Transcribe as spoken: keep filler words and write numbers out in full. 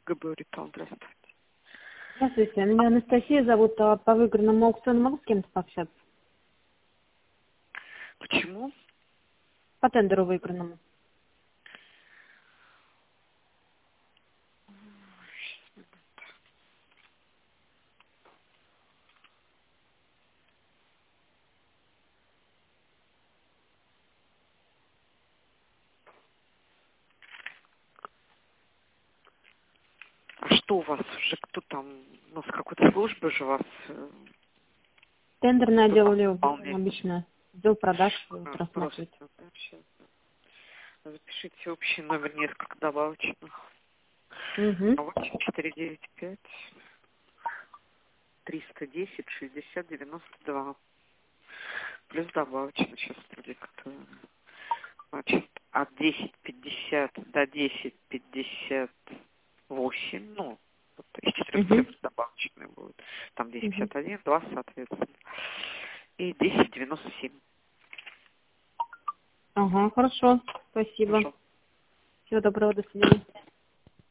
ГБ Ритал. Здравствуйте. Здравствуйте, меня Анастасия зовут. А по выигранному аукциону могу с кем-то пообщаться? Почему? По тендеру выигранному. А что у вас уже, кто там, у нас какой-то службы же у вас? э, Тендерный Кто отдел там или выполняет? обычно отдел продаж вот А, просто, рассматривать. да, сейчас. Запишите общий номер несколько добавочных. Угу. восемь четыре девять пять триста десять шестьдесят девяносто два. Плюс добавочно сейчас продиктую. Значит, от десять пятьдесят до десять пятьдесят восемь, ну, вот из четырех Угу. цифр добавочные будут. Там десять Угу. пятьдесят один, два, соответственно. И десять девяносто семь. Ага, хорошо. Спасибо. Хорошо. Всего доброго, до свидания.